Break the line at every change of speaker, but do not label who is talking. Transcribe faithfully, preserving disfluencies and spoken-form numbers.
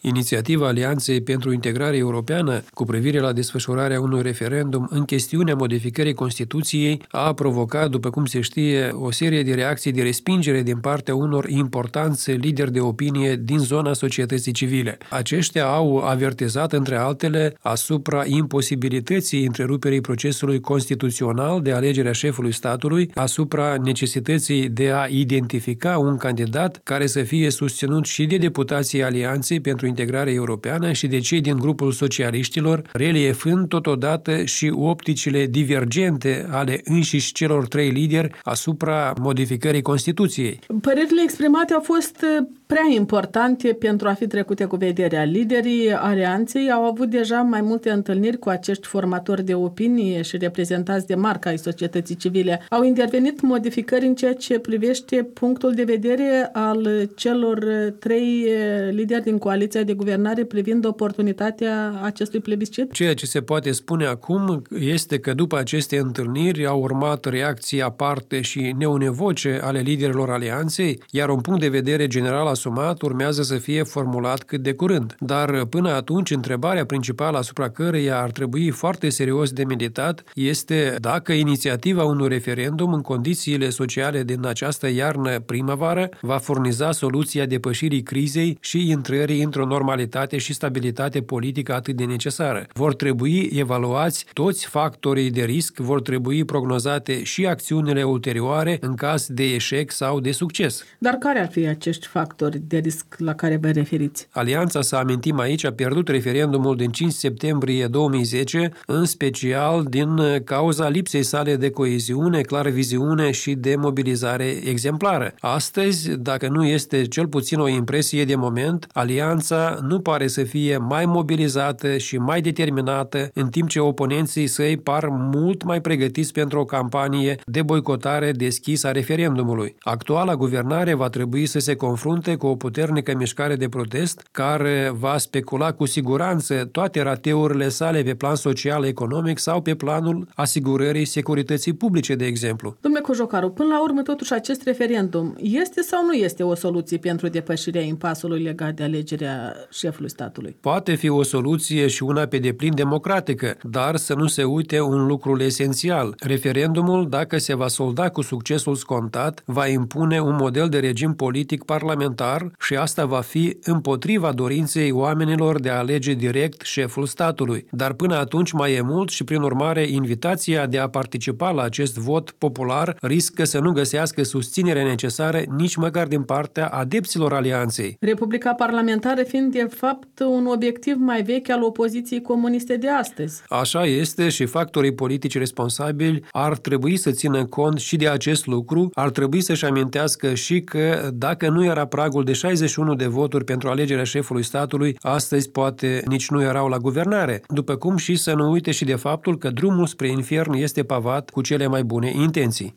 Inițiativa Alianței pentru Integrare Europeană cu privire la desfășurarea unui referendum în chestiunea modificării Constituției a provocat, după cum se știe, o serie de reacții de respingere din partea unor importanți lideri de opinie din zona societății civile. Aceștia au avertizat, între altele, asupra imposibilității întreruperii procesului constituțional de alegerea șefului statului, asupra necesității de a identifica un candidat care să fie susținut și de deputații Alianței pentru Integrare Europeană și de cei din grupul socialiștilor, reliefând totodată și opticile divergente ale înșiși celor trei lideri asupra modificării Constituției.
Părerile exprimate au fost prea importante pentru a fi trecute cu vederea. Liderii Alianței au avut deja mai multe întâlniri cu acești formatori de opinie și reprezentanți de marca ai societății civile. Au intervenit modificări în ceea ce privește punctul de vedere al celor trei lideri din coaliția de guvernare privind oportunitatea acestui plebiscit?
Ceea ce se poate spune acum este că după aceste întâlniri au urmat reacții aparte și neunevoce ale liderilor Alianței, iar un punct de vedere general asumat urmează să fie formulat cât de curând. Dar până atunci, întrebarea principală asupra căreia ar trebui foarte serios de meditat este dacă inițiativa unui referendum în condițiile sociale din această iarnă-primăvară va furniza soluția depășirii crizei și intrării într-o normalitate și stabilitate politică atât de necesară. Vor trebui evaluați toți factorii de risc, vor trebui prognozate și acțiunile ulterioare în caz de eșec sau de succes.
Dar care ar fi acești factori de risc la care vă referiți?
Alianța, să amintim aici, a pierdut referendumul din cinci septembrie două mii zece, în special din cauza lipsei sale de coeziune, clară viziune și de mobilizare exemplară. Astăzi, dacă nu este cel puțin o impresie de moment, Alianța nu pare să fie mai mobilizată și mai determinată, în timp ce oponenții săi par mult mai pregătiți pentru o campanie de boicotare deschisă a referendumului. Actuala guvernare va trebui să se confrunte cu o puternică mișcare de protest care va specula cu siguranță toate rateurile sale pe plan social-economic sau pe planul asigurării securității publice, de exemplu.
Domnule Cojocaru, până la urmă, totuși, acest referendum este sau nu este o soluție pentru depășirea impasului legat de alegerea șefului statului?
Poate fi o soluție și una pe deplin democratică, dar să nu se uite un lucru esențial. Referendumul, dacă se va solda cu succesul scontat, va impune un model de regim politic parlamentar și asta va fi împotriva dorinței oamenilor de a alege direct șeful statului. Dar până atunci mai e mult și, prin urmare, invitația de a participa la acest vot popular riscă să nu găsească susținerea necesară nici măcar din partea adepților Alianței.
Republica parlamentară fiind, de fapt, un obiectiv mai vechi al opoziției comuniste de astăzi.
Așa este și factorii politici responsabili ar trebui să țină cont și de acest lucru, ar trebui să-și amintească și că dacă nu era pragul de șaizeci și unu de voturi pentru alegerea șefului statului, astăzi poate nici nu erau la guvernare, după cum și să nu uite și de faptul că drumul spre infern este pavat cu cele mai bune intenții.